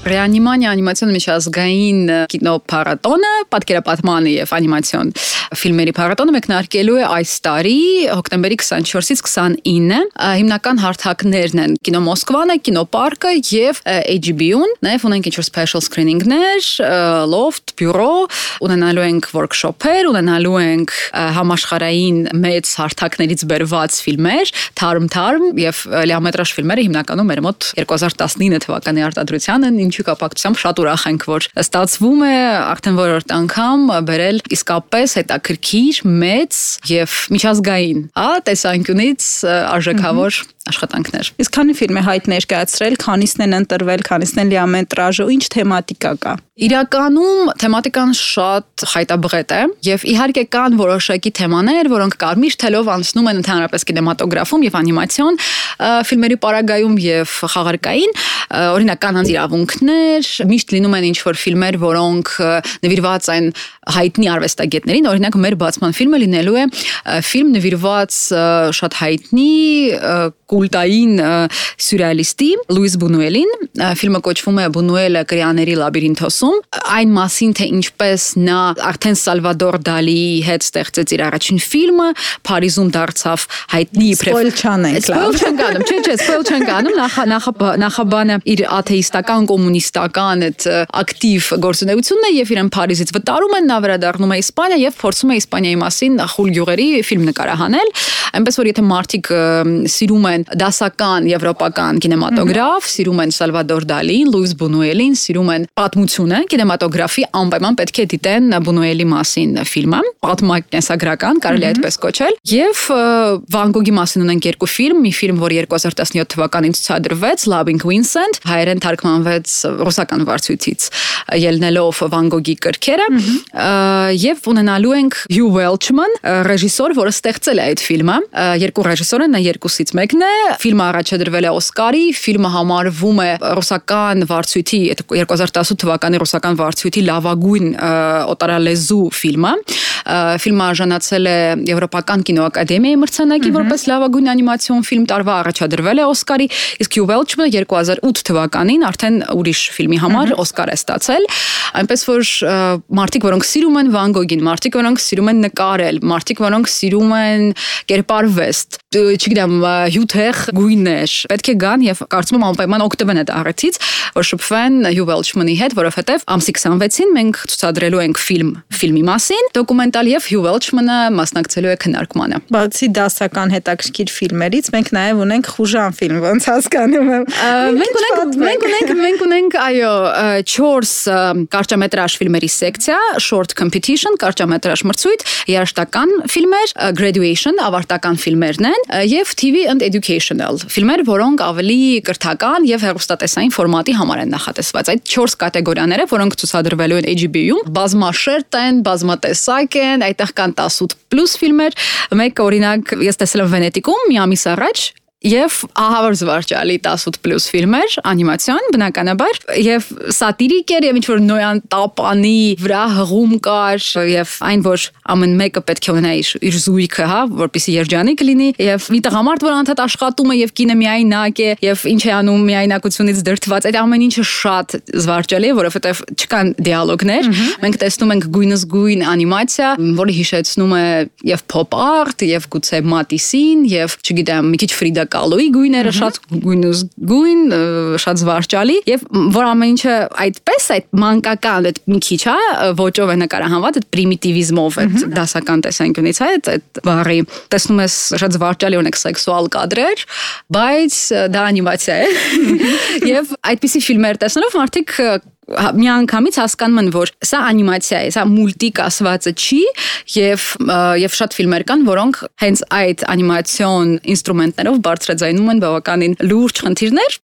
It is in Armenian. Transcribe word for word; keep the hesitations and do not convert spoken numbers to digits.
Ռեանիմանիա անիմացիոն միջազգային կինոփառատոնը, պատկերապատման եւ անիմացիոն ֆիլմերի փառատոնը մեկնարկելու է այս տարի հոկտեմբերի քսանչորսից քսանինը։ Հիմնական հարթակներն են Կինո Մոսկվանը, Կինոպարկը եւ H B U-ն, նաեւ ունենք ինչ-որ special screening-ներ, loft, բյուրո, ունենալու ենք workshop-եր, ունենալու ենք համաշխարհային մեծ հարթակներից բերված ֆիլմեր, թարմ-թարմ եւ լիամետրաժ ֆիլմերը հիմնականում մեր մոտ երկու հազար տասնինը թվականի արտադրության են, ինչի կապակցությամբ շատ ուրախ ենք, որ ստացվում է արդեն որորդ անգամ բերել իսկապես հետաքրքիր, մեծ եւ միջազգային, հա, տեսանկյունից արժեքավոր աշխատանքներ։ Իսկ քանի ֆիլմ է հայտ ներկայացրել, քանիսն են ընտրվել, քանիսն են լիամետրաժը, ինչ թեմատիկա կա։ Իրականում թեմատիկան շատ խայտաբղետ է եւ իհարկե կան որոշակի թեմաներ, որոնք կարմիր թելով անցնում են ընդհանրապես կինեմատոգրաֆում եւ անիմացիոն ֆիլմերի պարագայում եւ խաղարկային, օրինակ կանանց իրավունքներ, միշտ լինում են ինչ-որ ֆիլմեր, որոնք նվիրված են հայտնի արվեստագետներին, օրինակ մեր բացման ֆիլմը լինելու է ֆիլմ նվիրված շատ հայտնի կուլտային սյուրեալիստի Լուիս Բունուելին, ֆիլմը կոչվում է Բունուելը կրիաների լաբիրինթոսում, այն մասին, թե ինչպես նա արդեն Սալվադոր Դալիի հետ ստեղծեց իր առաջին ֆիլմը, Փարիզում դարձավ հայտնի Սպոյլ չանենք, սպոյլ չենք անում, չէ, չէ, սպոյլ չենք անում, նախաբանը իր աթեիստական, կոմունիստական այդ ակտիվ գործունեությունն է եւ իրեն Փարիզից վտարում են, նա վերադառնում է Իսպանիա եւ փորձում է Իսպանիայի մասին խուլ գյուղերի ֆիլմ նկարահանել, այնպես որ եթե մարդիկ սիրում են դասական եվրոպական կինեմատոգրաֆ, սիրում են Սալվադոր Դալին, Լուիս Բունուելին, սիրում են պատմությունը, կինեմատոգրաֆի անպայման պետք է դիտեն Բունուելի մասին ֆիլմը, պատմակենսագրական, կարելի է այդպես կոչել, եւ Վան Գոգի մասին ունենք երկու ֆիլմ, մի ֆիլմ, որ երկու հազար տասնյոթ թվականին ցուցադրվեց, Loving Vincent, հայերեն թարգմանվեց ռուսական վարչությունից, ելնելով Վան Գոգի կրքերը, եւ ունենալու ենք Hugh Welchman, ռեժիսոր, որը ստեղծել է այդ ֆիլմը, երկու ռեժիսոր են, նա երկուսից մեկն է, ֆիլմը առաջադրվել է Օսկարի, ֆիլմը համարվում է ռուսական վարչույթի երկու հազար տասնութ թվականի ռուսական վարչույթի լավագույն օտարալեզու ֆիլմը, ֆիլմը արժանացել է Եվրոպական կինոակադեմիայի մրցանակի որպես լավագույն անիմացիոն ֆիլմ, տարվա առաջադրվել է Օսկարի, իսկ Hugh Welchman երկու հազար ութ թվականին արդեն ուրիշ ֆիլմի համար Օսկար է ստացել, այնպես որ մարդիկ, որոնք սիրում են Վան Գոգին, մարդիկ, որոնք սիրում են նկարել, մարդիկ, որոնք սիրում են կերպարվեստ, չգիտեմ, հյութեղ գույներ, պետք է գան եւ կարծում եմ անպայման օգտվեն այդ առիթից, որ շփվեն Hugh Welchman-ի հետ, որովհետեւ ամսի քսանվեցին մենք ցուցադրելու ենք ֆիլմ ֆիլմի մասին, դոկումենտալ եւ Hugh Welchman-ը մասնակցելու է քննարկմանը։ Բացի դասական հետաքրքիր ֆիլմերից, մենք նաեւ ունենք խուժան ֆիլմ, ոնց հասկանում եմ։ Մենք ունենք, մենք ունենք, մենք ունենք, այո, չորս կարճամետրաժ ֆիլմերի սեկցիա, short competition, կարճամետրաժ մրցույթ, երաժշտական ֆիլմեր, graduation, ավարտական ֆիլմերն են, եւ T V and educational ֆիլմեր, որոնք ավելի կրթական եւ հեռուստատեսային ֆորմատի համար են նախատեսված։ Այդ չորս կատեգորիաները, որոնք ցուցադրվելու են H B U-ում, բազմաշերտ են, բազմատեսակ են, այդտեղ կան տասութ պլյուս ֆիլմեր, մեկը օրինակ ես տեսել եմ Վենետիկում մի ամիս առաջ, եւ ահավոր զվարճալի տասութ պլյուս ֆիլմեր, անիմացիոն, բնականաբար, եւ սատիրիկ էր, եւ ինչ-որ նոյան տապանի վրա հղում կար, եւ այն, որ ամեն մեկը պետք է ունենա իր զույգը, հա, որպեսզի երջանիկ լինի, եւ մի տղամարդ, որ անդադ աշխատում է եւ կինը միայնակ է, եւ ինչ է անում միայնակությունից դրդված, այդ ամեն ինչը շատ զվարճալի է, որովհետեւ չկան դիալոգներ, մենք տեսնում ենք գույնզգույն անիմացիա, որը հիշեցնում է եւ pop art, եւ գուցե Մատիսին, եւ չգիտեմ, մի քիչ Ֆրիդա Կալոյի գույները շատ գույնզգույն, շատ զվարճալի եւ որ ամեն ինչը այդպես այդ մանկական այդ մի քիչ հա ոճով է նկարահանված, այդ պրիմիտիվիզմով, այդ դասական տեսանկյունից հա այդ բառի տեսնում ես շատ զվարճալի ունեք սեքսուալ կադրեր, բայց դա անիմացիա է եւ այդպիսի ֆիլմեր տեսնելով մարդիկ միանգամից հասկանում են, որ սա անիմացիա է, սա մուլտիկ ասվածը չի եւ եւ շատ ֆիլմեր կան, որոնք հենց այդ անիմացիոն ինստրումենտներով բարձրաձայնում են բավականին լուրջ խնդիրներ,